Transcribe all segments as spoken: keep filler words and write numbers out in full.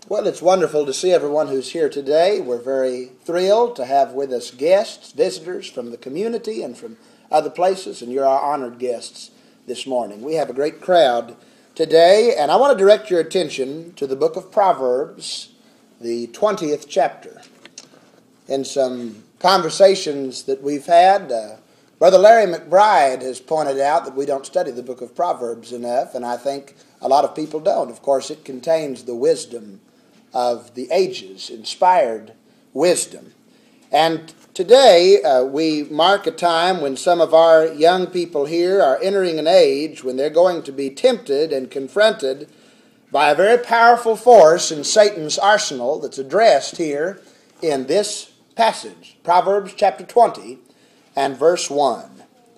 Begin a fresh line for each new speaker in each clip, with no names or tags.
Well, it's wonderful to see everyone who's here today. We're very thrilled to have with us guests, visitors from the community and from other places, and you're our honored guests this morning. We have a great crowd today, and I want to direct your attention to the book of Proverbs, the twentieth chapter. In some conversations that we've had, uh, Brother Larry McBride has pointed out that we don't study the book of Proverbs enough, and I think a lot of people don't. Of course, it contains the wisdom of the ages, inspired wisdom. And today uh, we mark a time when some of our young people here are entering an age when they're going to be tempted and confronted by a very powerful force in Satan's arsenal that's addressed here in this passage, Proverbs chapter twenty and verse one.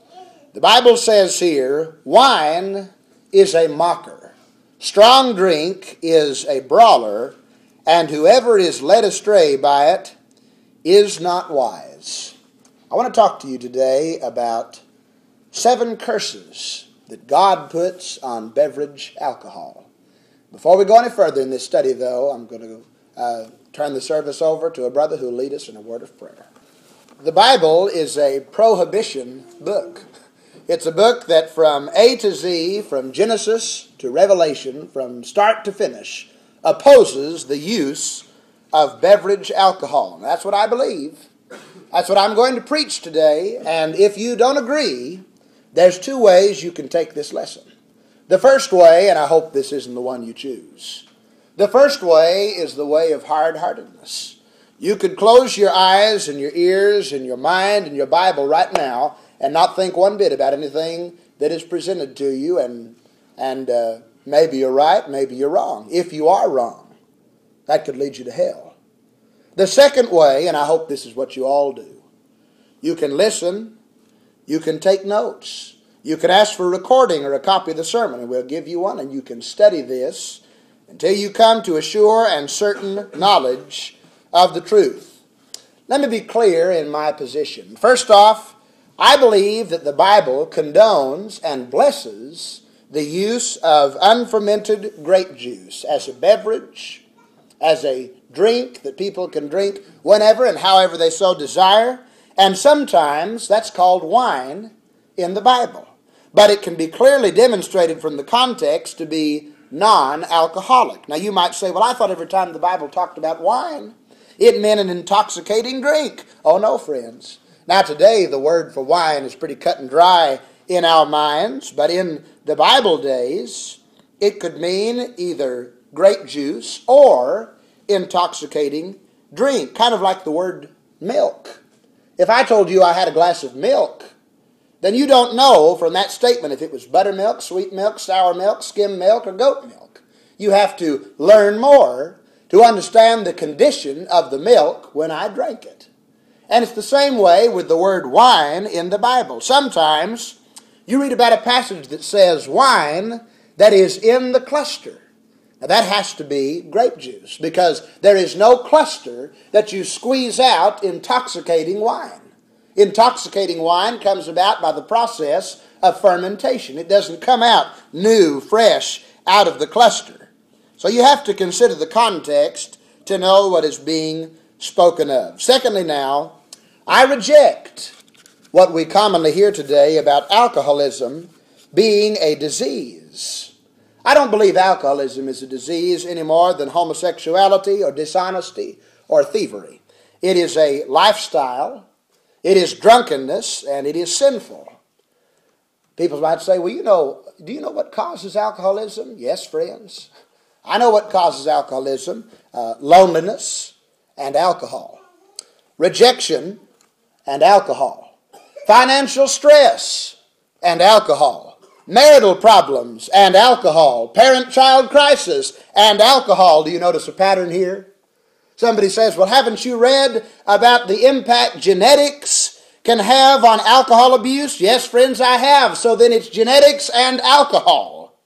The Bible says here, "Wine is a mocker, strong drink is a brawler, and whoever is led astray by it is not wise." I want to talk to you today about seven curses that God puts on beverage alcohol. Before we go any further in this study, though, I'm going to uh, turn the service over to a brother who will lead us in a word of prayer. The Bible is a prohibition book. It's a book that from A to Z, from Genesis to Revelation, from start to finish, opposes the use of beverage alcohol. That's what I believe. That's what I'm going to preach today. And if you don't agree, there's two ways you can take this lesson. The first way, and I hope this isn't the one you choose, the first way is the way of hard-heartedness. You could close your eyes and your ears and your mind and your Bible right now and not think one bit about anything that is presented to you, and and uh, maybe you're right, maybe you're wrong. If you are wrong, that could lead you to hell. The second way, and I hope this is what you all do, you can listen, you can take notes, you can ask for a recording or a copy of the sermon, and we'll give you one, and you can study this until you come to a sure and certain knowledge of the truth. Let me be clear in my position. First off, I believe that the Bible condones and blesses the use of unfermented grape juice as a beverage, as a drink that people can drink whenever and however they so desire. And sometimes that's called wine in the Bible. But it can be clearly demonstrated from the context to be non-alcoholic. Now you might say, well, I thought every time the Bible talked about wine, it meant an intoxicating drink. Oh no, friends. Now today the word for wine is pretty cut and dry in our minds, but in the Bible days it could mean either grape juice or intoxicating drink, kind of like the word milk. If I told you I had a glass of milk, then you don't know from that statement if it was buttermilk, sweet milk, sour milk, skim milk, or goat milk. You have to learn more to understand the condition of the milk when I drank it. And it's the same way with the word wine in the Bible. Sometimes you read about a passage that says wine that is in the cluster. Now that has to be grape juice, because there is no cluster that you squeeze out intoxicating wine. Intoxicating wine comes about by the process of fermentation. It doesn't come out new, fresh, out of the cluster. So you have to consider the context to know what is being spoken of. Secondly now, I reject what we commonly hear today about alcoholism being a disease. I don't believe alcoholism is a disease any more than homosexuality or dishonesty or thievery. It is a lifestyle, it is drunkenness, and it is sinful. People might say, well, you know, do you know what causes alcoholism? Yes, friends. I know what causes alcoholism. Uh, loneliness and alcohol. Rejection and alcohol. Financial stress and alcohol. Marital problems and alcohol. Parent-child crisis and alcohol. Do you notice a pattern here? Somebody says, well, haven't you read about the impact genetics can have on alcohol abuse? Yes, friends, I have. So then it's genetics and alcohol.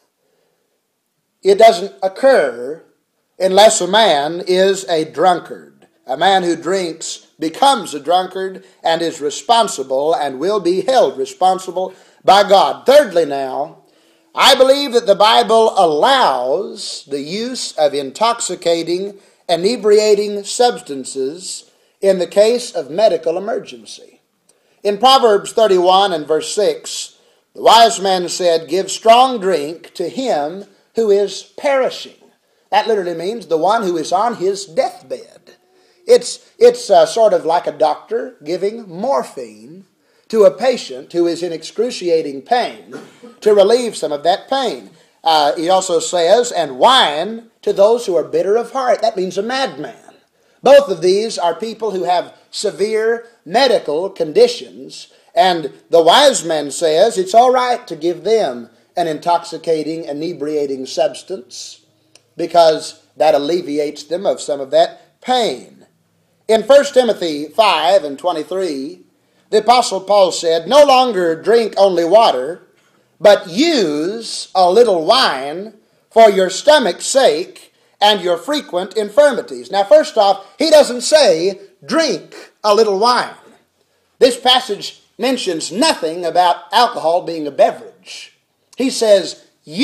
It doesn't occur unless a man is a drunkard. A man who drinks becomes a drunkard and is responsible and will be held responsible by God. Thirdly now, I believe that the Bible allows the use of intoxicating, inebriating substances in the case of medical emergency. In Proverbs thirty-one and verse six, the wise man said, "Give strong drink to him who is perishing." That literally means the one who is on his deathbed. It's, it's uh, sort of like a doctor giving morphine to a patient who is in excruciating pain to relieve some of that pain. Uh, he also says, "And wine to those who are bitter of heart." That means a madman. Both of these are people who have severe medical conditions, and the wise man says it's all right to give them an intoxicating, inebriating substance because that alleviates them of some of that pain. In First Timothy five and twenty-three, the Apostle Paul said, "No longer drink only water, but use a little wine for your stomach's sake and your frequent infirmities." Now, first off, he doesn't say, drink a little wine. This passage mentions nothing about alcohol being a beverage. He says,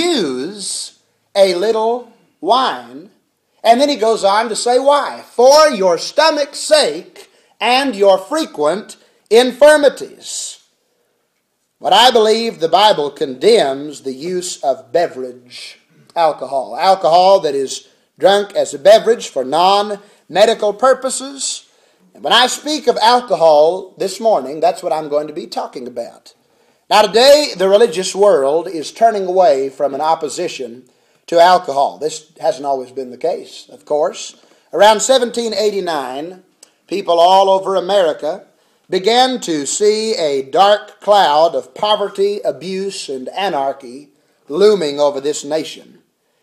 use a little wine. And then he goes on to say why. For your stomach's sake and your frequent infirmities. But I believe the Bible condemns the use of beverage alcohol. Alcohol that is drunk as a beverage for non-medical purposes. And when I speak of alcohol this morning, that's what I'm going to be talking about. Now today, the religious world is turning away from an opposition to alcohol. This hasn't always been the case, of course. Around seventeen eighty-nine, people all over America began to see a dark cloud of poverty, abuse, and anarchy looming over this nation.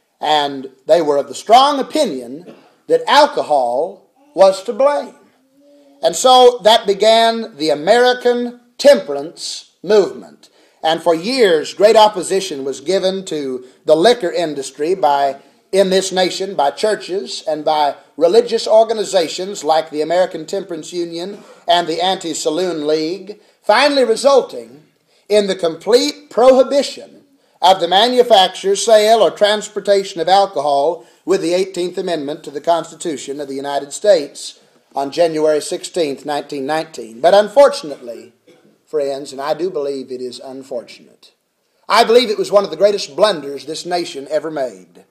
And they were of the strong opinion that alcohol was to blame. And so that began the American temperance movement. And for years, great opposition was given to the liquor industry by in this nation by churches and by religious organizations like the American Temperance Union and the Anti-Saloon League, finally resulting in the complete prohibition of the manufacture, sale, or transportation of alcohol with the eighteenth Amendment to the Constitution of the United States on January sixteenth, nineteen nineteen. But unfortunately, friends, and I do believe it is unfortunate, I believe it was one of the greatest blunders this nation ever made.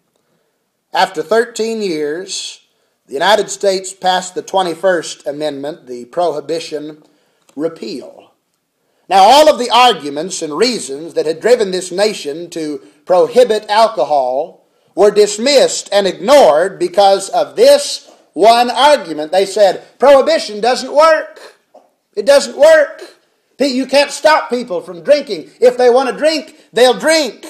After thirteen years, the United States passed the twenty-first Amendment, the Prohibition Repeal. Now, all of the arguments and reasons that had driven this nation to prohibit alcohol were dismissed and ignored because of this one argument. They said, prohibition doesn't work. It doesn't work. You can't stop people from drinking. If they want to drink, they'll drink.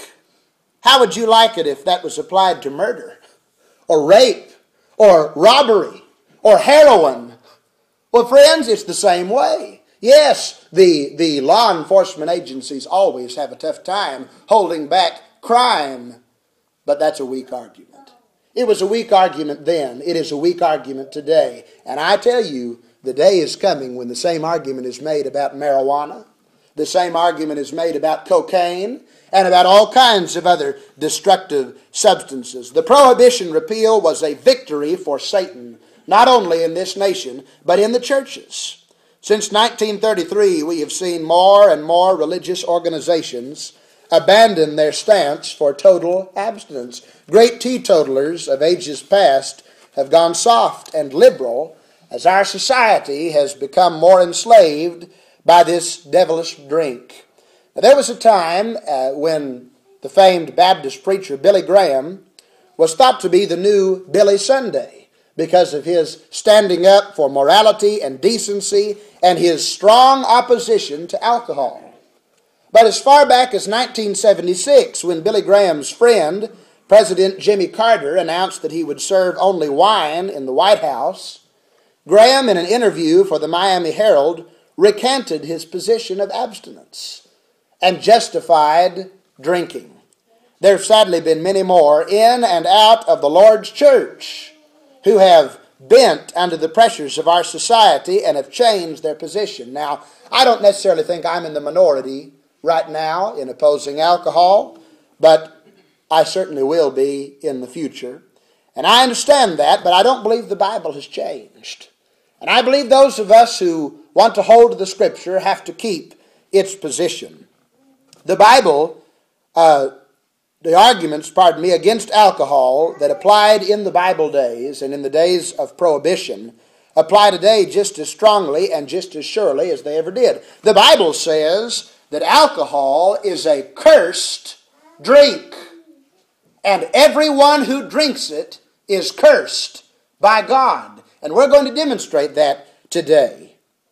How would you like it if that was applied to murder or rape or robbery or heroin? Well, friends, it's the same way. Yes, the, the law enforcement agencies always have a tough time holding back crime, but that's a weak argument. It was a weak argument then. It is a weak argument today. And I tell you, the day is coming when the same argument is made about marijuana, the same argument is made about cocaine, and about all kinds of other destructive substances. The Prohibition Repeal was a victory for Satan, not only in this nation, but in the churches. Since nineteen thirty-three, we have seen more and more religious organizations abandon their stance for total abstinence. Great teetotalers of ages past have gone soft and liberal as our society has become more enslaved by this devilish drink. Now, there was a time uh, when the famed Baptist preacher Billy Graham was thought to be the new Billy Sunday because of his standing up for morality and decency and his strong opposition to alcohol. But as far back as nineteen seventy-six, when Billy Graham's friend, President Jimmy Carter, announced that he would serve only wine in the White House, Graham, in an interview for the Miami Herald, recanted his position of abstinence and justified drinking. There have sadly been many more in and out of the Lord's church who have bent under the pressures of our society and have changed their position. Now, I don't necessarily think I'm in the minority right now in opposing alcohol, but I certainly will be in the future. And I understand that, but I don't believe the Bible has changed. And I believe those of us who want to hold to the Scripture have to keep its position. The Bible, uh, the arguments, pardon me, against alcohol that applied in the Bible days and in the days of prohibition apply today just as strongly and just as surely as they ever did. The Bible says that alcohol is a cursed drink, and everyone who drinks it is cursed by God. And we're going to demonstrate that today.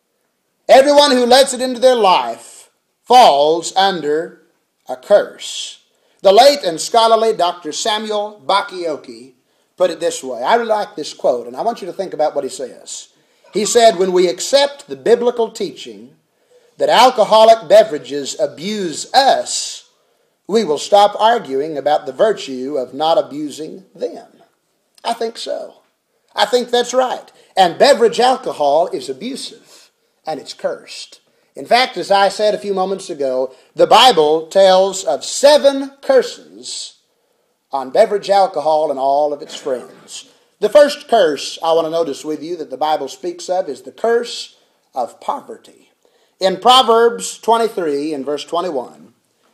Everyone who lets it into their life falls under a curse. The late and scholarly Doctor Samuel Bacchiocchi put it this way. I really like this quote, and I want you to think about what he says. He said, when we accept the biblical teaching that alcoholic beverages abuse us, we will stop arguing about the virtue of not abusing them. I think so. I think that's right. And beverage alcohol is abusive, and it's cursed. In fact, as I said a few moments ago, the Bible tells of seven curses on beverage alcohol and all of its friends. The first curse I want to notice with you that the Bible speaks of is the curse of poverty. In Proverbs twenty-three and verse twenty-one,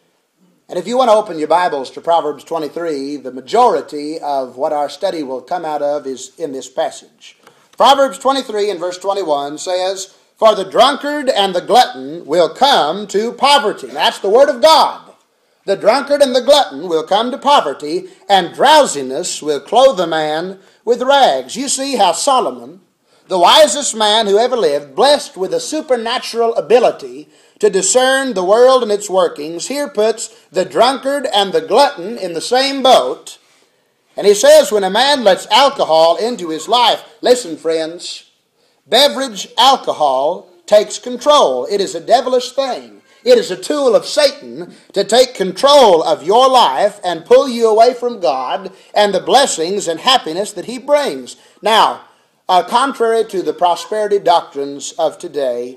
and if you want to open your Bibles to Proverbs twenty-three, the majority of what our study will come out of is in this passage. Proverbs twenty-three and verse twenty-one says, for the drunkard and the glutton will come to poverty. That's the word of God. The drunkard and the glutton will come to poverty, and drowsiness will clothe a man with rags. You see how Solomon, the wisest man who ever lived, blessed with a supernatural ability to discern the world and its workings, here puts the drunkard and the glutton in the same boat. And he says when a man lets alcohol into his life, listen friends, beverage alcohol takes control. It is a devilish thing. It is a tool of Satan to take control of your life and pull you away from God and the blessings and happiness that He brings. Now, uh, contrary to the prosperity doctrines of today,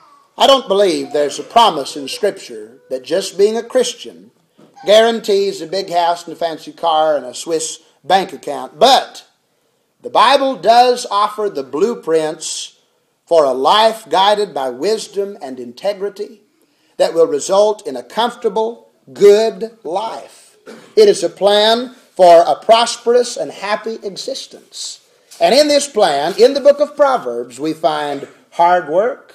I don't believe there's a promise in Scripture that just being a Christian guarantees a big house and a fancy car and a Swiss bank account. But the Bible does offer the blueprints for a life guided by wisdom and integrity that will result in a comfortable, good life. It is a plan for a prosperous and happy existence. And in this plan, in the book of Proverbs, we find hard work,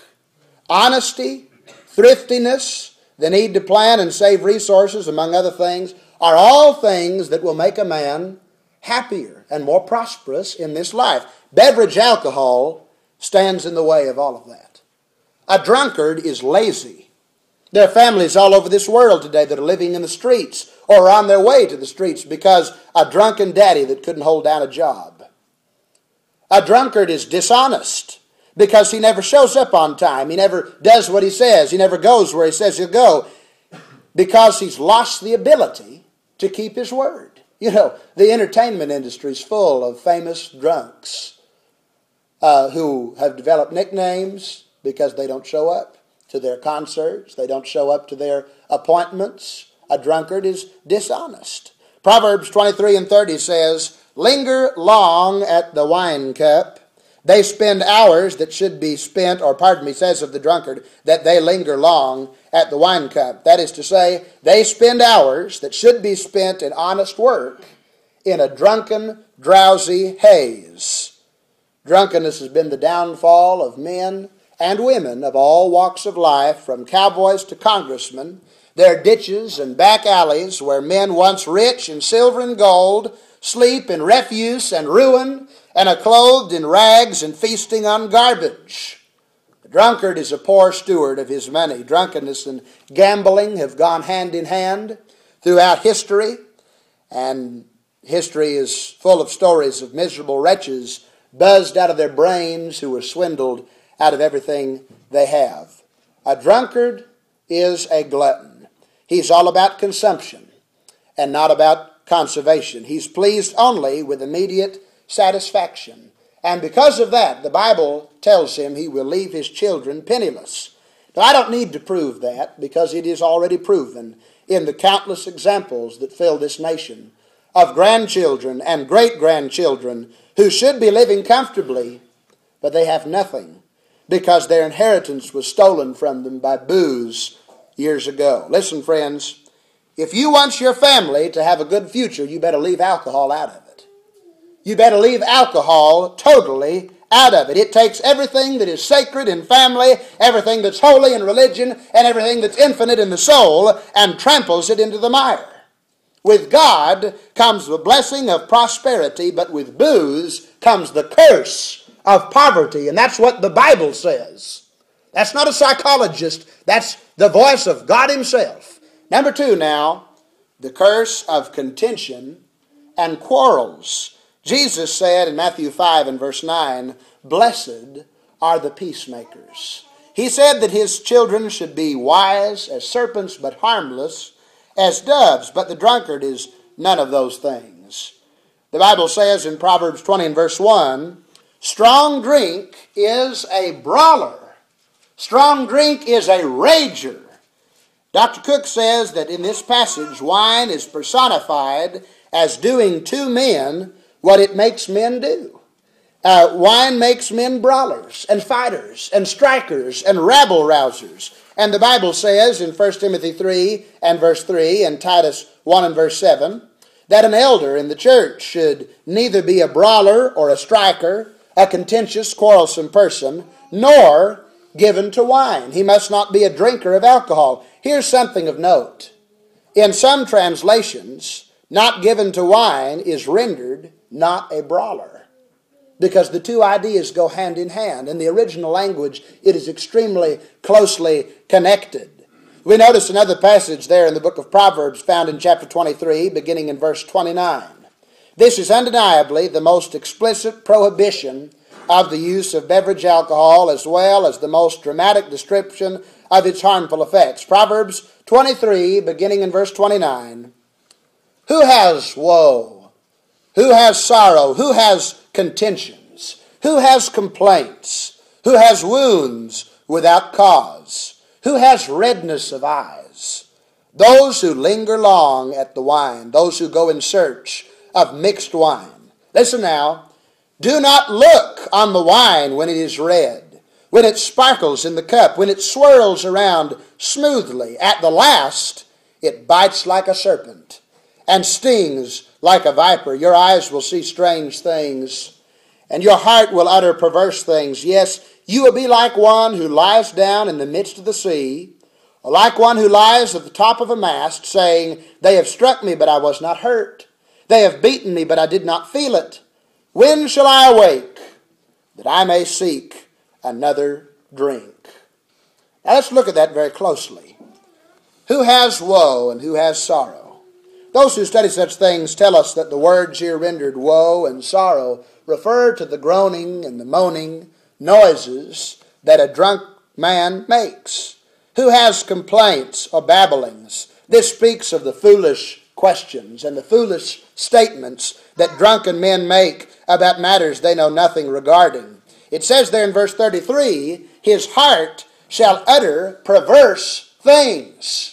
honesty, thriftiness, the need to plan and save resources, among other things, are all things that will make a man happier and more prosperous in this life. Beverage alcohol stands in the way of all of that. A drunkard is lazy. There are families all over this world today that are living in the streets or are on their way to the streets because a drunken daddy that couldn't hold down a job. A drunkard is dishonest because he never shows up on time. He never does what he says. He never goes where he says he'll go because he's lost the ability to keep his word. You know, the entertainment industry is full of famous drunks uh, who have developed nicknames because they don't show up to their concerts. They don't show up to their appointments. A drunkard is dishonest. Proverbs twenty-three and thirty says, linger long at the wine cup. They spend hours that should be spent, or pardon me, says of the drunkard, that they linger long at the wine cup. That is to say, they spend hours that should be spent in honest work in a drunken, drowsy haze. Drunkenness has been the downfall of men and women of all walks of life, from cowboys to congressmen. There are ditches and back alleys where men once rich in silver and gold sleep in refuse and ruin, and are clothed in rags and feasting on garbage. The drunkard is a poor steward of his money. Drunkenness and gambling have gone hand in hand throughout history, and history is full of stories of miserable wretches buzzed out of their brains who were swindled out of everything they have. A drunkard is a glutton. He's all about consumption and not about conservation. He's pleased only with immediate satisfaction. And because of that, the Bible tells him he will leave his children penniless. Now, I don't need to prove that because it is already proven in the countless examples that fill this nation of grandchildren and great-grandchildren who should be living comfortably, but they have nothing because their inheritance was stolen from them by booze years ago. Listen, friends, if you want your family to have a good future, you better leave alcohol out of it. You better leave alcohol totally out of it. It takes everything that is sacred in family, everything that's holy in religion, and everything that's infinite in the soul, and tramples it into the mire. With God comes the blessing of prosperity, but with booze comes the curse of poverty. And that's what the Bible says. That's not a psychologist. That's the voice of God Himself. Number two now, the curse of contention and quarrels. Jesus said in Matthew five and verse nine, "Blessed are the peacemakers." He said that His children should be wise as serpents, but harmless as doves. But the drunkard is none of those things. The Bible says in Proverbs twenty and verse one, strong drink is a brawler. Strong drink is a rager. Doctor Cook says that in this passage, wine is personified as doing to men what it makes men do. Uh, wine makes men brawlers and fighters and strikers and rabble-rousers. And the Bible says in First Timothy three and verse three and Titus one and verse seven that an elder in the church should neither be a brawler or a striker, a contentious, quarrelsome person, nor given to wine. He must not be a drinker of alcohol. Here's something of note. In some translations, not given to wine is rendered not a brawler, because the two ideas go hand in hand. In the original language, it is extremely closely connected. We notice another passage there in the book of Proverbs found in chapter twenty-three, beginning in verse twenty-nine. This is undeniably the most explicit prohibition of the use of beverage alcohol, as well as the most dramatic description of its harmful effects. Proverbs twenty-three, beginning in verse twenty-nine. Who has woe? Who has sorrow? Who has contentions? Who has complaints? Who has wounds without cause? Who has redness of eyes? Those who linger long at the wine, those who go in search of mixed wine. Listen now. Do not look on the wine when it is red, when it sparkles in the cup, when it swirls around smoothly. At the last, it bites like a serpent and stings like a viper. Your eyes will see strange things, and your heart will utter perverse things. Yes, you will be like one who lies down in the midst of the sea, or like one who lies at the top of a mast, saying, they have struck me, but I was not hurt. They have beaten me, but I did not feel it. When shall I awake, that I may seek another drink? Now let's look at that very closely. Who has woe and who has sorrow? Those who study such things tell us that the words here rendered woe and sorrow refer to the groaning and the moaning noises that a drunk man makes. Who has complaints or babblings? This speaks of the foolish questions and the foolish statements that drunken men make about matters they know nothing regarding. It says there in verse thirty-three, his heart shall utter perverse things.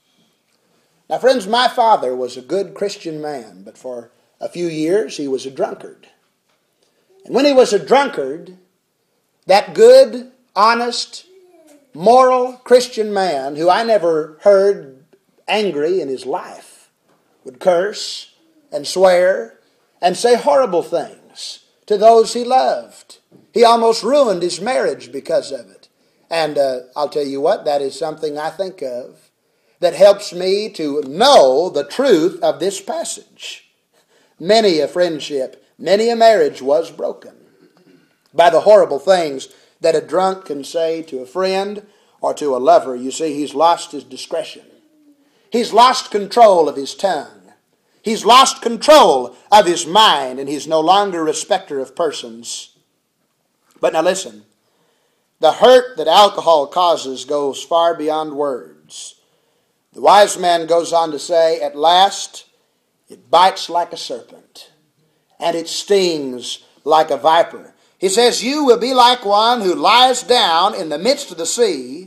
Now, friends, my father was a good Christian man, but for a few years he was a drunkard. And when he was a drunkard, that good, honest, moral Christian man, who I never heard angry in his life, would curse and swear and say horrible things to those he loved. He almost ruined his marriage because of it. And uh, I'll tell you what, that is something I think of that helps me to know the truth of this passage. Many a friendship, many a marriage was broken by the horrible things that a drunk can say to a friend or to a lover. You see, he's lost his discretion. He's lost control of his tongue. He's lost control of his mind, and he's no longer a respecter of persons. But now listen, the hurt that alcohol causes goes far beyond words. The wise man goes on to say, at last it bites like a serpent, and it stings like a viper. He says, you will be like one who lies down in the midst of the sea,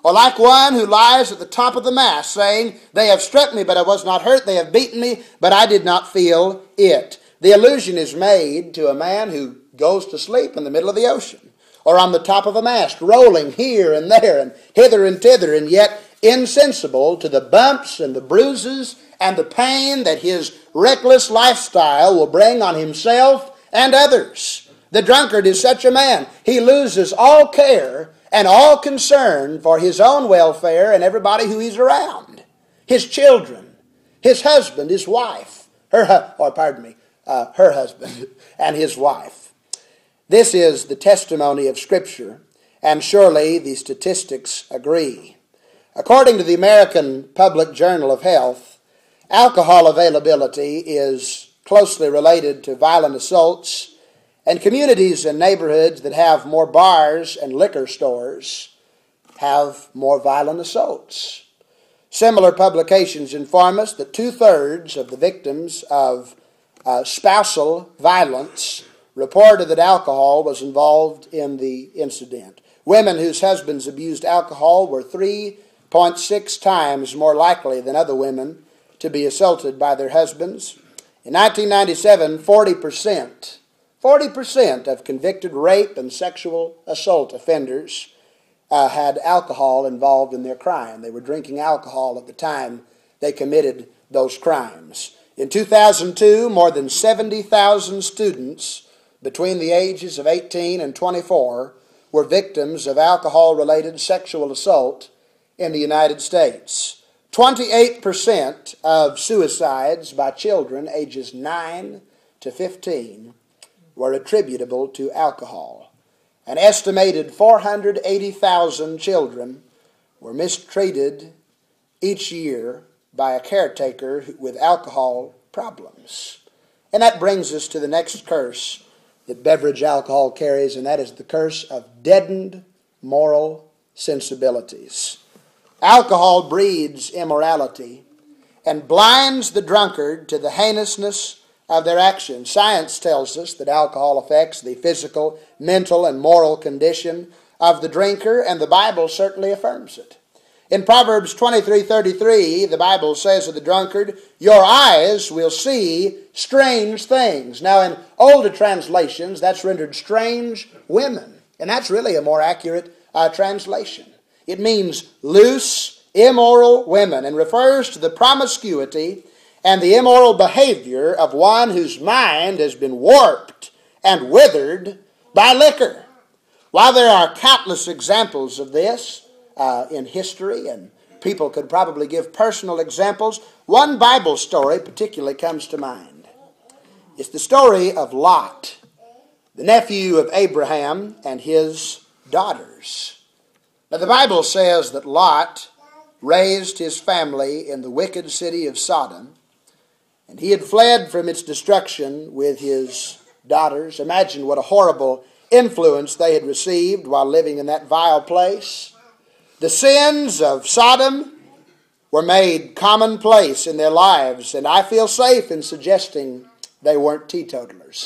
Or like one who lies at the top of the mast, saying, they have struck me, but I was not hurt. They have beaten me, but I did not feel it. The allusion is made to a man who goes to sleep in the middle of the ocean, or on the top of a mast, rolling here and there and hither and thither, and yet insensible to the bumps and the bruises and the pain that his reckless lifestyle will bring on himself and others. The drunkard is such a man. He loses all care and all concern for his own welfare and everybody who he's around. His children, his husband, his wife, her, hu- or pardon me, uh, her husband and his wife. This is the testimony of Scripture, and surely the statistics agree. According to the American Public Journal of Health, alcohol availability is closely related to violent assaults, and communities and neighborhoods that have more bars and liquor stores have more violent assaults. Similar publications inform us that two-thirds of the victims of uh, spousal violence reported that alcohol was involved in the incident. Women whose husbands abused alcohol were three point six times more likely than other women to be assaulted by their husbands. In nineteen ninety-seven, forty percent forty percent of convicted rape and sexual assault offenders uh, had alcohol involved in their crime. They were drinking alcohol at the time they committed those crimes. In two thousand two, more than seventy thousand students between the ages of eighteen and twenty-four were victims of alcohol-related sexual assault in the United States. twenty-eight percent of suicides by children ages nine to fifteen were attributable to alcohol. An estimated four hundred eighty thousand children were mistreated each year by a caretaker with alcohol problems. And that brings us to the next curse that beverage alcohol carries, and that is the curse of deadened moral sensibilities. Alcohol breeds immorality and blinds the drunkard to the heinousness of their actions. Science tells us that alcohol affects the physical, mental, and moral condition of the drinker, and the Bible certainly affirms it. In Proverbs twenty-three thirty-three, the Bible says of the drunkard, your eyes will see strange things. Now, in older translations, that's rendered strange women, and that's really a more accurate uh, translation. It means loose, immoral women, and refers to the promiscuity and the immoral behavior of one whose mind has been warped and withered by liquor. While there are countless examples of this uh, in history, and people could probably give personal examples, one Bible story particularly comes to mind. It's the story of Lot, the nephew of Abraham and his daughters. Now, the Bible says that Lot raised his family in the wicked city of Sodom, and he had fled from its destruction with his daughters. Imagine what a horrible influence they had received while living in that vile place. The sins of Sodom were made commonplace in their lives, and I feel safe in suggesting they weren't teetotalers.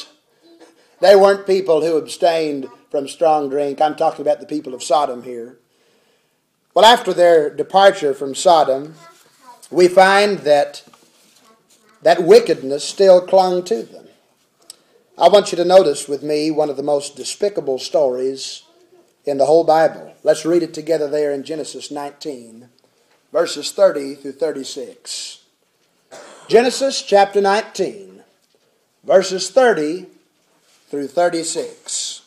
They weren't people who abstained from strong drink. I'm talking about the people of Sodom here. Well, after their departure from Sodom, we find that that wickedness still clung to them. I want you to notice with me one of the most despicable stories in the whole Bible. Let's read it together there in Genesis nineteen, verses thirty through thirty-six. Genesis chapter nineteen, verses thirty through thirty-six.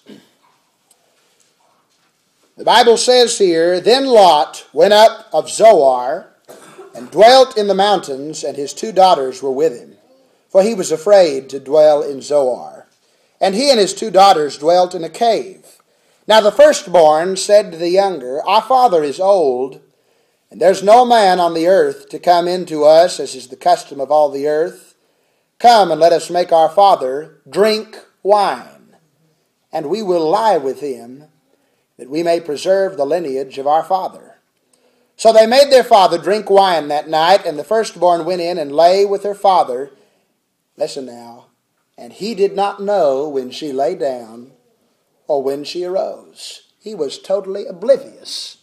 The Bible says here, then Lot went up of Zoar and dwelt in the mountains, and his two daughters were with him, for he was afraid to dwell in Zoar. And he and his two daughters dwelt in a cave. Now the firstborn said to the younger, our father is old, and there's no man on the earth to come in to us, as is the custom of all the earth. Come and let us make our father drink wine, and we will lie with him, that we may preserve the lineage of our father. So they made their father drink wine that night, and the firstborn went in and lay with her father. Listen now. And he did not know when she lay down or when she arose. He was totally oblivious to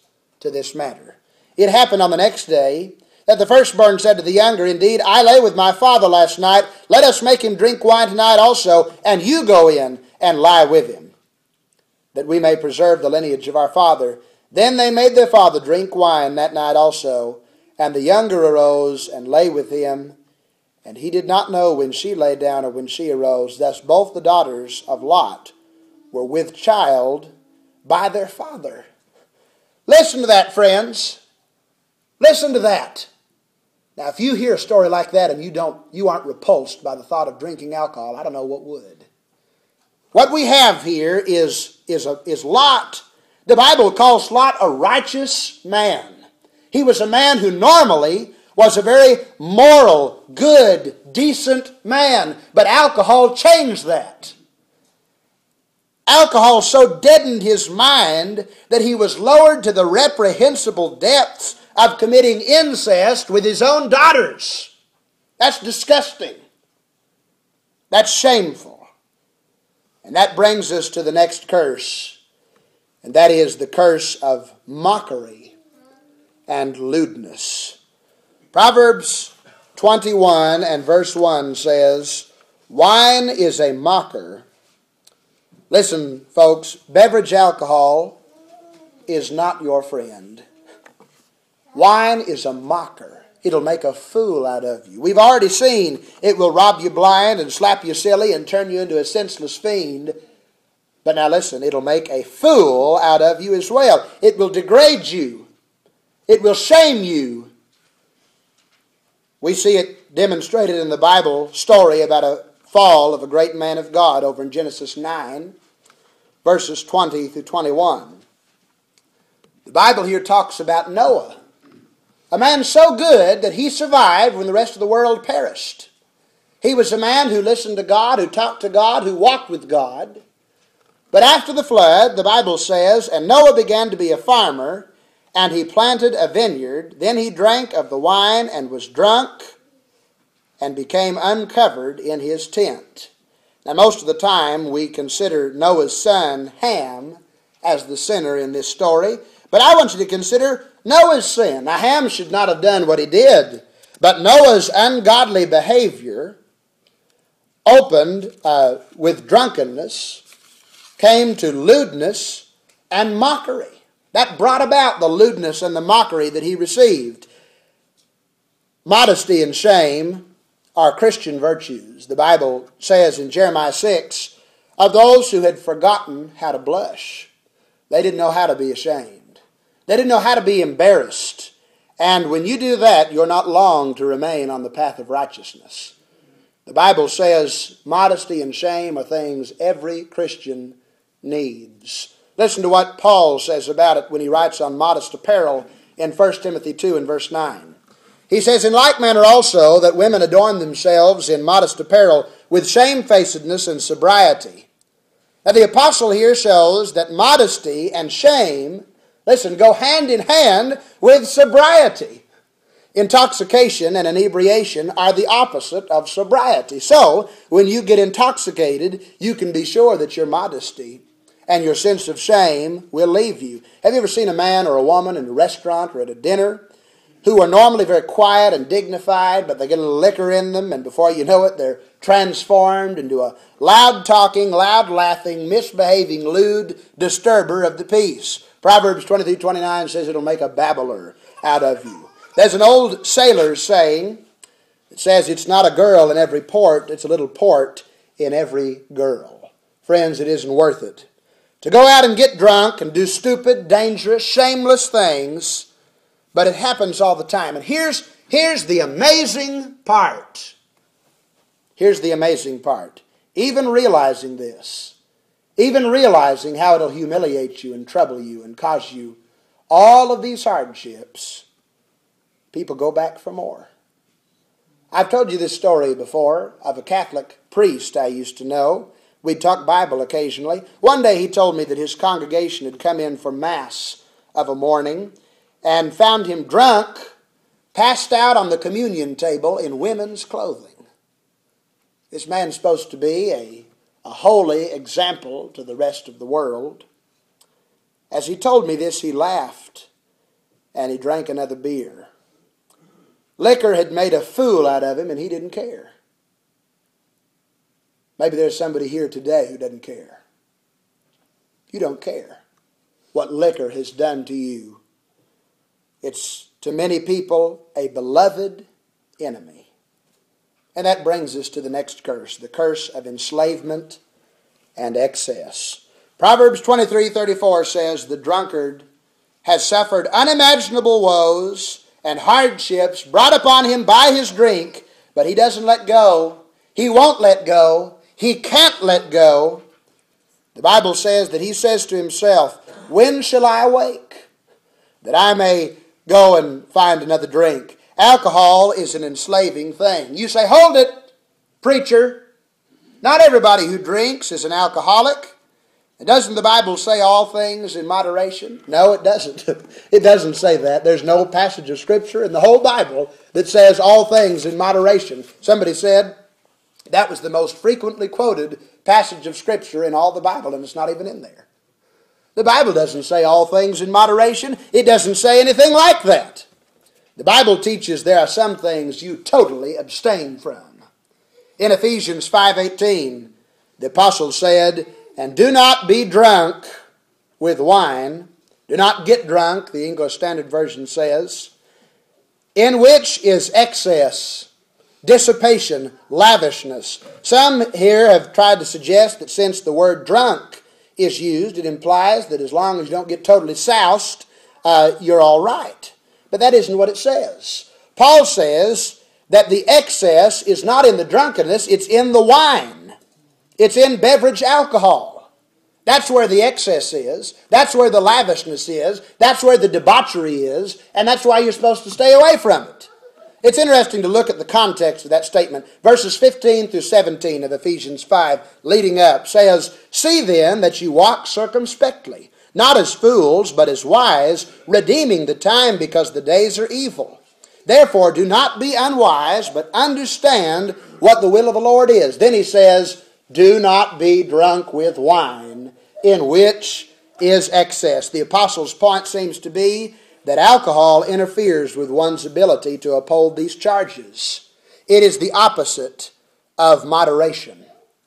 to this matter. It happened on the next day that the firstborn said to the younger, Indeed, I lay with my father last night. Let us make him drink wine tonight also, and you go in and lie with him, that we may preserve the lineage of our father. Then they made their father drink wine that night also, and the younger arose and lay with him, and he did not know when she lay down or when she arose. Thus both the daughters of Lot were with child by their father. Listen to that, friends. Listen to that. Now, if you hear a story like that and you don't, you aren't repulsed by the thought of drinking alcohol, I don't know what would. What we have here is, is, a, is Lot. The Bible calls Lot a righteous man. He was a man who normally was a very moral, good, decent man. But alcohol changed that. Alcohol so deadened his mind that he was lowered to the reprehensible depths of committing incest with his own daughters. That's disgusting. That's shameful. And that brings us to the next curse, and that is the curse of mockery and lewdness. Proverbs twenty-one and verse one says, Wine is a mocker. Listen, folks, beverage alcohol is not your friend. Wine is a mocker. It'll make a fool out of you. We've already seen it will rob you blind and slap you silly and turn you into a senseless fiend. But now listen, it'll make a fool out of you as well. It will degrade you. It will shame you. We see it demonstrated in the Bible story about a fall of a great man of God over in Genesis nine, verses twenty through twenty-one. The Bible here talks about Noah, a man so good that he survived when the rest of the world perished. He was a man who listened to God, who talked to God, who walked with God. But after the flood, the Bible says, And Noah began to be a farmer, and he planted a vineyard. Then he drank of the wine and was drunk, and became uncovered in his tent. Now, most of the time we consider Noah's son Ham as the sinner in this story. But I want you to consider Noah's sin. Now, Ham should not have done what he did. But Noah's ungodly behavior opened uh, with drunkenness, came to lewdness and mockery. That brought about the lewdness and the mockery that he received. Modesty and shame are Christian virtues. The Bible says in Jeremiah six, of those who had forgotten how to blush. They didn't know how to be ashamed. They didn't know how to be embarrassed. And when you do that, you're not long to remain on the path of righteousness. The Bible says modesty and shame are things every Christian needs. Listen to what Paul says about it when he writes on modest apparel in First Timothy two and verse nine. He says, In like manner also that women adorn themselves in modest apparel with shamefacedness and sobriety. Now the apostle here shows that modesty and shame, listen, go hand in hand with sobriety. Intoxication and inebriation are the opposite of sobriety. So, when you get intoxicated, you can be sure that your modesty and your sense of shame will leave you. Have you ever seen a man or a woman in a restaurant or at a dinner who are normally very quiet and dignified, but they get a little liquor in them, and before you know it, they're transformed into a loud-talking, loud-laughing, misbehaving, lewd disturber of the peace? Proverbs twenty-three twenty-nine says it'll make a babbler out of you. There's an old sailor's saying that says it's not a girl in every port, it's a little port in every girl. Friends, it isn't worth it to go out and get drunk and do stupid, dangerous, shameless things, but it happens all the time. And here's, here's the amazing part. Here's the amazing part. Even realizing this, even realizing how it'll humiliate you and trouble you and cause you all of these hardships, people go back for more. I've told you this story before of a Catholic priest I used to know. We'd talk Bible occasionally. One day he told me that his congregation had come in for Mass of a morning and found him drunk, passed out on the communion table in women's clothing. This man's supposed to be a, a holy example to the rest of the world. As he told me this, he laughed. and he drank another beer. Liquor had made a fool out of him, and he didn't care. Maybe there's somebody here today who doesn't care. You don't care what liquor has done to you. It's, to many people, a beloved enemy. And that brings us to the next curse, the curse of enslavement and excess. Proverbs twenty-three thirty-four says, the drunkard has suffered unimaginable woes and hardships brought upon him by his drink, but he doesn't let go. He won't let go. He can't let go. The Bible says that he says to himself, when shall I awake, that I may go and find another drink? Alcohol is an enslaving thing. You say, hold it, preacher. Not everybody who drinks is an alcoholic. And doesn't the Bible say all things in moderation? No, it doesn't. It doesn't say that. There's no passage of Scripture in the whole Bible that says all things in moderation. Somebody said that was the most frequently quoted passage of Scripture in all the Bible, and it's not even in there. The Bible doesn't say all things in moderation. It doesn't say anything like that. The Bible teaches there are some things you totally abstain from. In Ephesians five eighteen, the apostle said, and do not be drunk with wine. Do not get drunk, the English Standard Version says, in which is excess, dissipation, lavishness. Some here have tried to suggest that since the word drunk is used, it implies that as long as you don't get totally soused, uh, you're all right. But that isn't what it says. Paul says that the excess is not in the drunkenness, it's in the wine. It's in beverage alcohol. That's where the excess is. That's where the lavishness is. That's where the debauchery is. And that's why you're supposed to stay away from it. It's interesting to look at the context of that statement. Verses fifteen through seventeen of Ephesians five, leading up, says, see then that you walk circumspectly, not as fools, but as wise, redeeming the time because the days are evil. Therefore do not be unwise, but understand what the will of the Lord is. Then he says, do not be drunk with wine, in which is excess. The apostle's point seems to be that alcohol interferes with one's ability to uphold these charges. It is the opposite of moderation.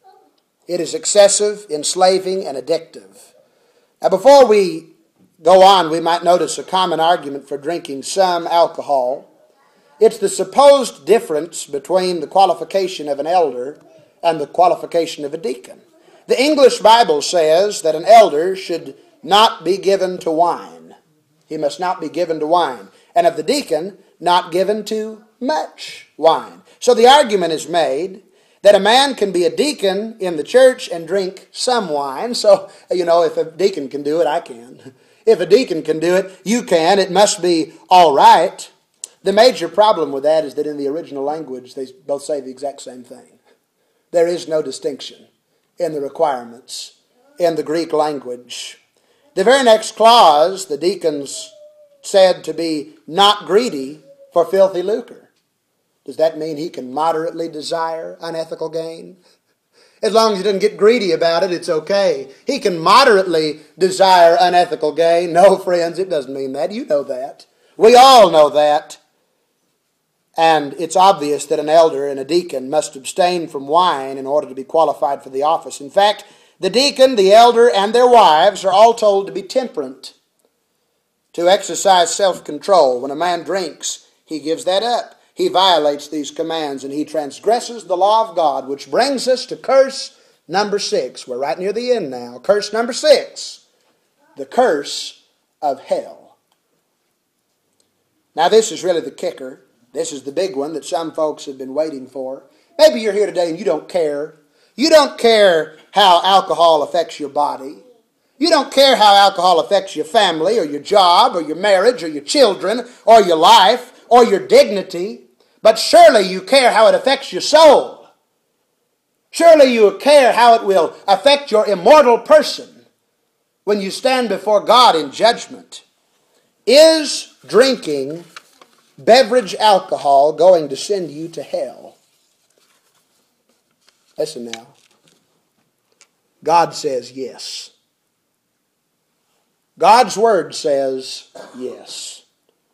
It is excessive, enslaving, and addictive. Now, before we go on, we might notice a common argument for drinking some alcohol. It's the supposed difference between the qualification of an elder and the qualification of a deacon. The English Bible says that an elder should not be given to wine. He must not be given to wine. And of the deacon, not given to much wine. So the argument is made that a man can be a deacon in the church and drink some wine. So, you know, if a deacon can do it, I can. If a deacon can do it, you can. It must be all right. The major problem with that is that in the original language, they both say the exact same thing. There is no distinction in the requirements in the Greek language. The very next clause, the deacons said to be not greedy for filthy lucre. Does that mean he can moderately desire unethical gain? As long as he doesn't get greedy about it, it's okay. He can moderately desire unethical gain. No, friends, it doesn't mean that. You know that. We all know that. And it's obvious that an elder and a deacon must abstain from wine in order to be qualified for the office. In fact, the deacon, the elder, and their wives are all told to be temperate, to exercise self-control. When a man drinks, he gives that up. He violates these commands and he transgresses the law of God, which brings us to curse number six. We're right near the end now. Curse number six, the curse of hell. Now this is really the kicker. This is the big one that some folks have been waiting for. Maybe you're here today and you don't care. You don't care how alcohol affects your body. You don't care how alcohol affects your family or your job or your marriage or your children or your life or your dignity. But surely you care how it affects your soul. Surely you care how it will affect your immortal person when you stand before God in judgment. Is drinking beverage alcohol going to send you to hell? Listen now. God says yes. God's word says yes.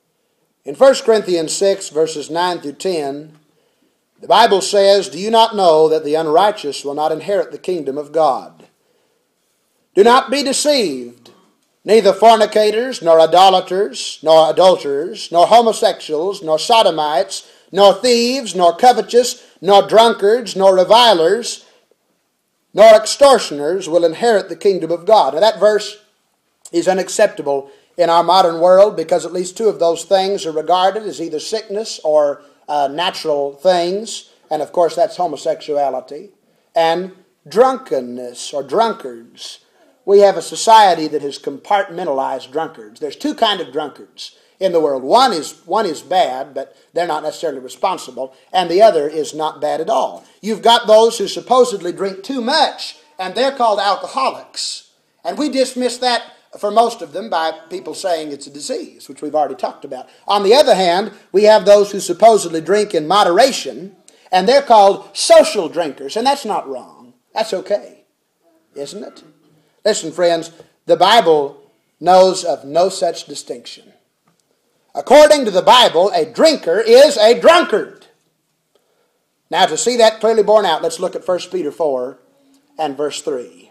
In First Corinthians six, verses nine through ten, the Bible says, "Do you not know that the unrighteous will not inherit the kingdom of God? Do not be deceived. Neither fornicators, nor idolaters, nor adulterers, nor homosexuals, nor sodomites, nor thieves, nor covetous, nor drunkards, nor revilers, nor extortioners will inherit the kingdom of God." Now that verse is unacceptable in our modern world because at least two of those things are regarded as either sickness or uh, natural things. And of course that's homosexuality and drunkenness or drunkards. We have a society that has compartmentalized drunkards. There's two kinds of drunkards in the world. One is one is bad, but they're not necessarily responsible, and the other is not bad at all. You've got those who supposedly drink too much, and they're called alcoholics. And we dismiss that for most of them by people saying it's a disease, which we've already talked about. On the other hand, we have those who supposedly drink in moderation, and they're called social drinkers, and that's not wrong. That's okay, isn't it? Listen, friends, the Bible knows of no such distinction. According to the Bible, a drinker is a drunkard. Now, to see that clearly borne out, let's look at First Peter four and verse three.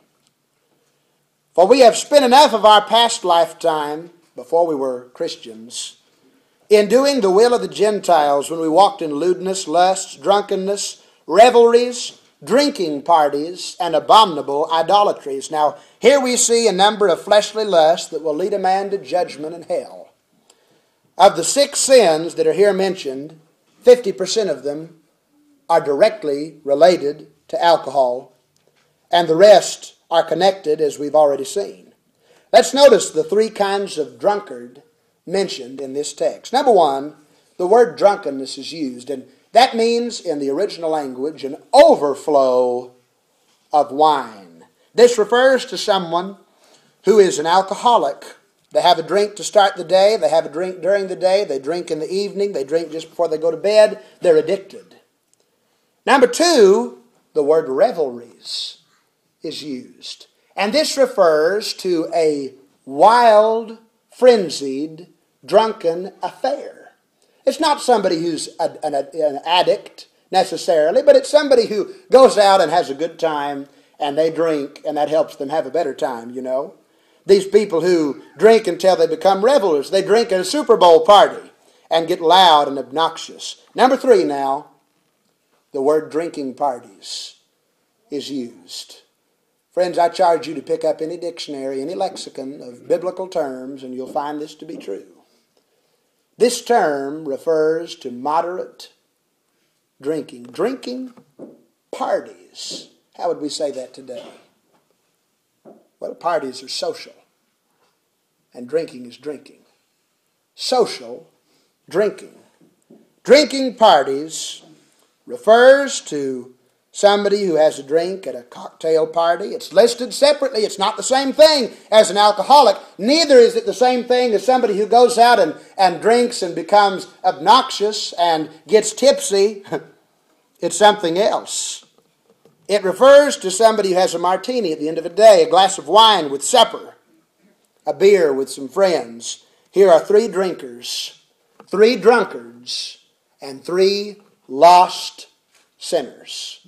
"For we have spent enough of our past lifetime, before we were Christians, in doing the will of the Gentiles when we walked in lewdness, lusts, drunkenness, revelries, drinking parties, and abominable idolatries." Now, here we see a number of fleshly lusts that will lead a man to judgment and hell. Of the six sins that are here mentioned, fifty percent of them are directly related to alcohol, and the rest are connected, as we've already seen. Let's notice the three kinds of drunkard mentioned in this text. Number one, the word drunkenness is used, and that means, in the original language, an overflow of wine. This refers to someone who is an alcoholic. They have a drink to start the day, they have a drink during the day, they drink in the evening, they drink just before they go to bed. They're addicted. Number two, the word revelries is used. And this refers to a wild, frenzied, drunken affair. It's not somebody who's a, an, an addict necessarily, but it's somebody who goes out and has a good time and they drink and that helps them have a better time, you know. These people who drink until they become revelers, they drink at a Super Bowl party and get loud and obnoxious. Number three now, the word drinking parties is used. Friends, I charge you to pick up any dictionary, any lexicon of biblical terms, and you'll find this to be true. This term refers to moderate drinking. Drinking parties. How would we say that today? Well, parties are social, and drinking is drinking. Social drinking. Drinking parties refers to somebody who has a drink at a cocktail party. It's listed separately. It's not the same thing as an alcoholic. Neither is it the same thing as somebody who goes out and, and drinks and becomes obnoxious and gets tipsy. It's something else. It refers to somebody who has a martini at the end of the day, a glass of wine with supper, a beer with some friends. Here are three drinkers, three drunkards, and three lost sinners.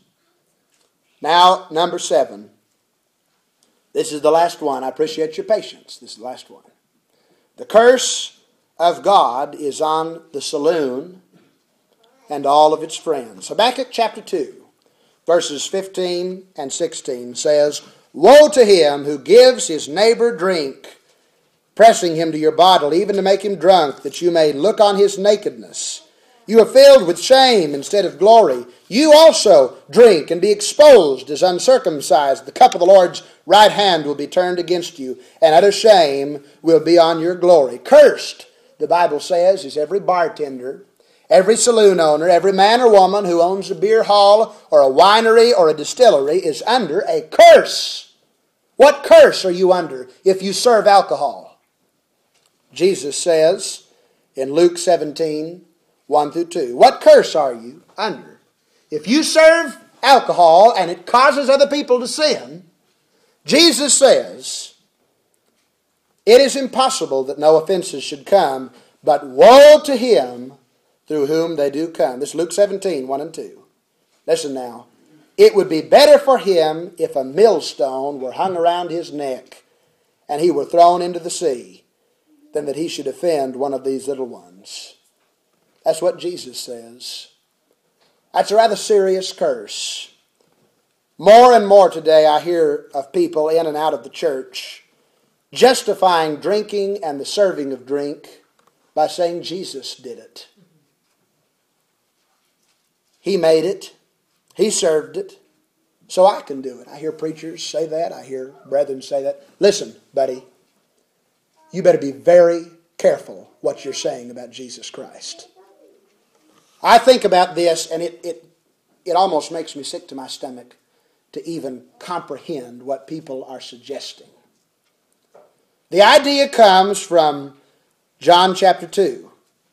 Now, number seven. This is the last one. I appreciate your patience. This is the last one. The curse of God is on the saloon and all of its friends. Habakkuk chapter two, verses fifteen and sixteen says, "Woe to him who gives his neighbor drink, pressing him to your bottle, even to make him drunk, that you may look on his nakedness. You are filled with shame instead of glory. You also drink and be exposed as uncircumcised. The cup of the Lord's right hand will be turned against you, and utter shame will be on your glory." Cursed, the Bible says, is every bartender, every saloon owner, every man or woman who owns a beer hall or a winery or a distillery is under a curse. What curse are you under if you serve alcohol? Jesus says in Luke seventeen, one through two, what curse are you under? If you serve alcohol and it causes other people to sin, Jesus says, it is impossible that no offenses should come, But woe to him through whom they do come. This is Luke seventeen, one and two. Listen now. It would be better for him if a millstone were hung around his neck and he were thrown into the sea than that he should offend one of these little ones. That's what Jesus says. That's a rather serious curse. More and more today I hear of people in and out of the church justifying drinking and the serving of drink by saying Jesus did it. He made it. He served it. So I can do it. I hear preachers say that. I hear brethren say that. Listen, buddy. You better be very careful what you're saying about Jesus Christ. I think about this and it, it, it almost makes me sick to my stomach to even comprehend what people are suggesting. The idea comes from John chapter two.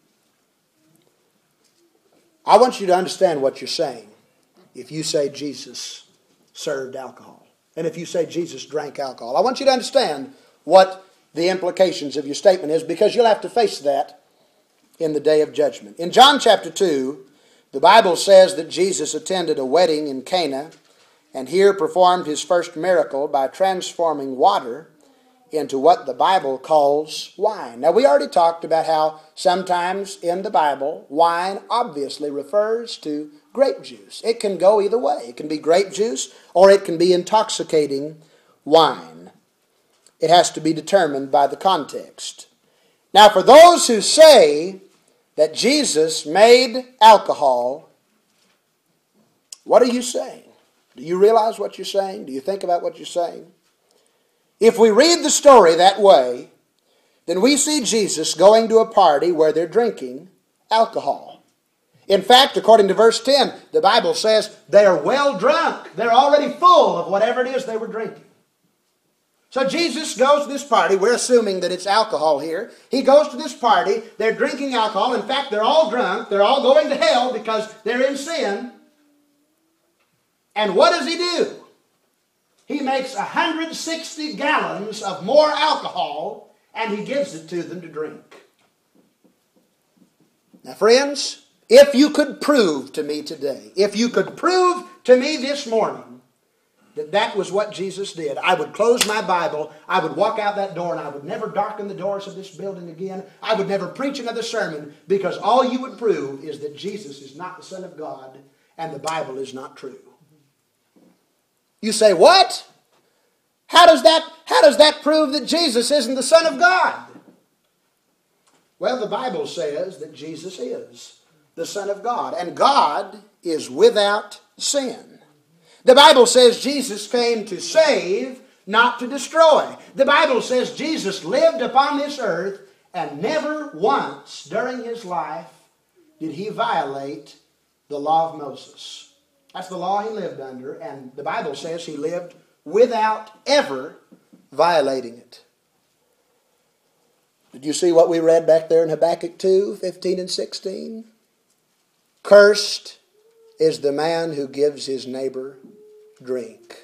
I want you to understand what you're saying if you say Jesus served alcohol. And if you say Jesus drank alcohol. I want you to understand what the implications of your statement is, because you'll have to face that in the day of judgment. In John chapter two, the Bible says that Jesus attended a wedding in Cana and here performed his first miracle by transforming water into what the Bible calls wine. Now, we already talked about how sometimes in the Bible, wine obviously refers to grape juice. It can go either way. It can be grape juice or it can be intoxicating wine. It has to be determined by the context. Now, for those who say that Jesus made alcohol, what are you saying? Do you realize what you're saying? Do you think about what you're saying? If we read the story that way, then we see Jesus going to a party where they're drinking alcohol. In fact, according to verse ten, the Bible says they are well drunk. They're already full of whatever it is they were drinking. So Jesus goes to this party. We're assuming that it's alcohol here. He goes to this party. They're drinking alcohol. In fact, they're all drunk. They're all going to hell because they're in sin. And what does he do? He makes one hundred sixty gallons of more alcohol and he gives it to them to drink. Now, friends, if you could prove to me today, if you could prove to me this morning that that was what Jesus did, I would close my Bible, I would walk out that door, and I would never darken the doors of this building again. I would never preach another sermon, because all you would prove is that Jesus is not the Son of God and the Bible is not true. You say, what? How does that, how does that prove that Jesus isn't the Son of God? Well, the Bible says that Jesus is the Son of God, and God is without sin. The Bible says Jesus came to save, not to destroy. The Bible says Jesus lived upon this earth, and never once during his life did he violate the law of Moses. That's the law he lived under, and the Bible says he lived without ever violating it. Did you see what we read back there in Habakkuk two, fifteen and sixteen? Cursed is the man who gives his neighbor drink.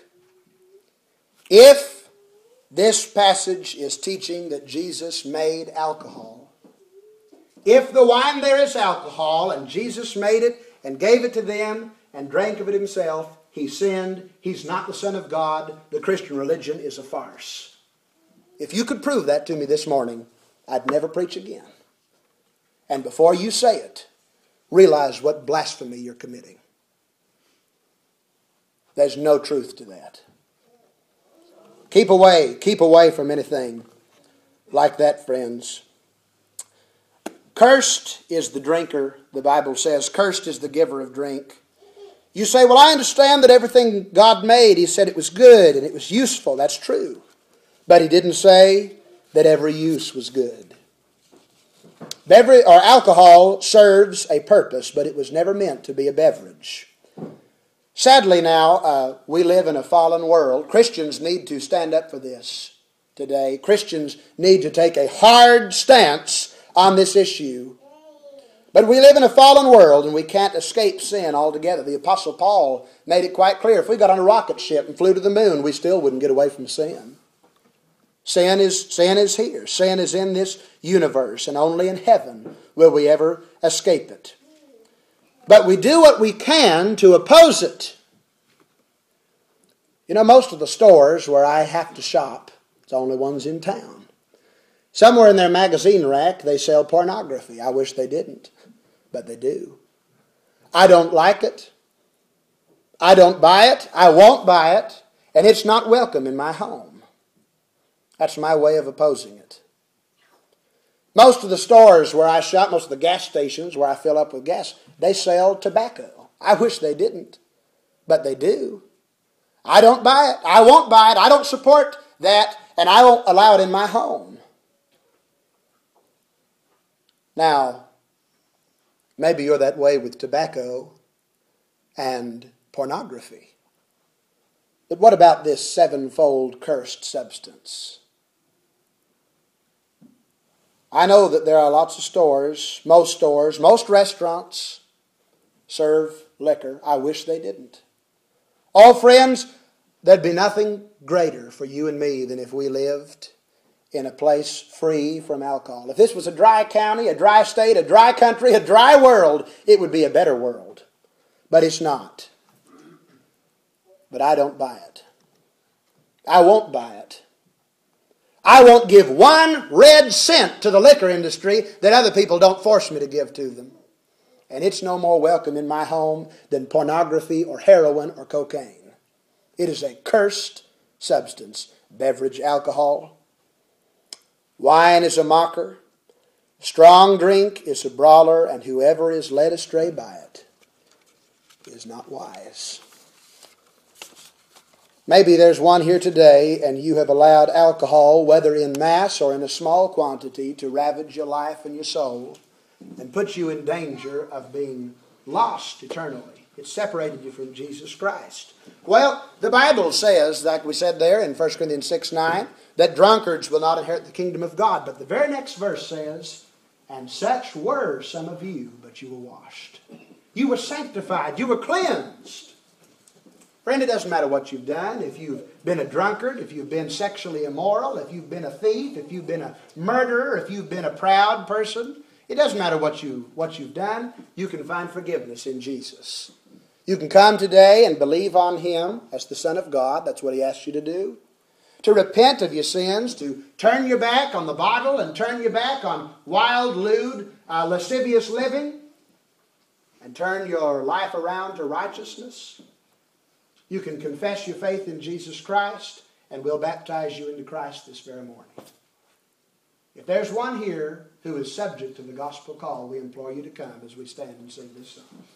If this passage is teaching that Jesus made alcohol, if the wine there is alcohol and Jesus made it and gave it to them and drank of it himself, he sinned. He's not the Son of God. The Christian religion is a farce. If you could prove that to me this morning, I'd never preach again. And before you say it, realize what blasphemy you're committing. There's no truth to that. Keep away, keep away from anything like that, friends. Cursed is the drinker, the Bible says. Cursed is the giver of drink. You say, well, I understand that everything God made, he said it was good and it was useful. That's true. But he didn't say that every use was good. Beverage or alcohol serves a purpose, but it was never meant to be a beverage. Sadly now, uh, we live in a fallen world. Christians need to stand up for this today. Christians need to take a hard stance on this issue. But we live in a fallen world and we can't escape sin altogether. The Apostle Paul made it quite clear. If we got on a rocket ship and flew to the moon, we still wouldn't get away from sin. Sin is, sin is here. Sin is in this universe, and only in heaven will we ever escape it. But we do what we can to oppose it. You know, most of the stores where I have to shop, it's the only ones in town. Somewhere in their magazine rack, they sell pornography. I wish they didn't, but they do. I don't like it. I don't buy it. I won't buy it. And it's not welcome in my home. That's my way of opposing it. Most of the stores where I shop, most of the gas stations where I fill up with gas, they sell tobacco. I wish they didn't, but they do. I don't buy it. I won't buy it. I don't support that, and I won't allow it in my home. Now, maybe you're that way with tobacco and pornography. But what about this sevenfold cursed substance? I know that there are lots of stores, most stores, most restaurants serve liquor. I wish they didn't. Oh, friends, there'd be nothing greater for you and me than if we lived in a place free from alcohol. If this was a dry county, a dry state, a dry country, a dry world, it would be a better world. But it's not. But I don't buy it. I won't buy it. I won't give one red cent to the liquor industry that other people don't force me to give to them. And it's no more welcome in my home than pornography or heroin or cocaine. It is a cursed substance. Beverage alcohol. Wine is a mocker. Strong drink is a brawler, and whoever is led astray by it is not wise. Maybe there's one here today, and you have allowed alcohol, whether in mass or in a small quantity, to ravage your life and your soul and put you in danger of being lost eternally. It separated you from Jesus Christ. Well, the Bible says, like we said there in First Corinthians six nine, that drunkards will not inherit the kingdom of God. But the very next verse says, and such were some of you, but you were washed. You were sanctified. You were cleansed. Friend, it doesn't matter what you've done. If you've been a drunkard, if you've been sexually immoral, if you've been a thief, if you've been a murderer, if you've been a proud person, it doesn't matter what, you, what you've done. You can find forgiveness in Jesus. You can come today and believe on Him as the Son of God. That's what He asks you to do. To repent of your sins, to turn your back on the bottle and turn your back on wild, lewd, uh, lascivious living, and turn your life around to righteousness. You can confess your faith in Jesus Christ, and we'll baptize you into Christ this very morning. If there's one here who is subject to the gospel call, we implore you to come as we stand and sing this song.